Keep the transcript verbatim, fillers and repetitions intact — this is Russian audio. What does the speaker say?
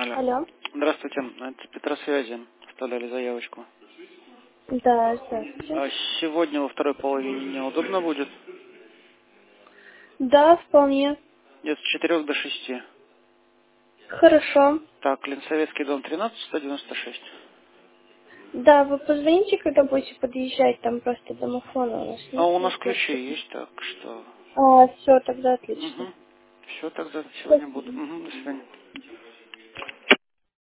Алло. Алло. Здравствуйте, это Петросвязи. Оставляли заявочку. Да, здравствуйте. А сегодня во второй половине неудобно будет? Да, вполне. Где-то с четырёх до шести. Хорошо. Так, Ленсоветский дом тринадцать, сто девяносто шесть. Да, вы позвоните, когда будете подъезжать, там просто домофона у нас А нет у нас ключи доступа. есть, так что... А, все, тогда отлично. Угу. Все, тогда сегодня буду. Спасибо. Угу, до свидания.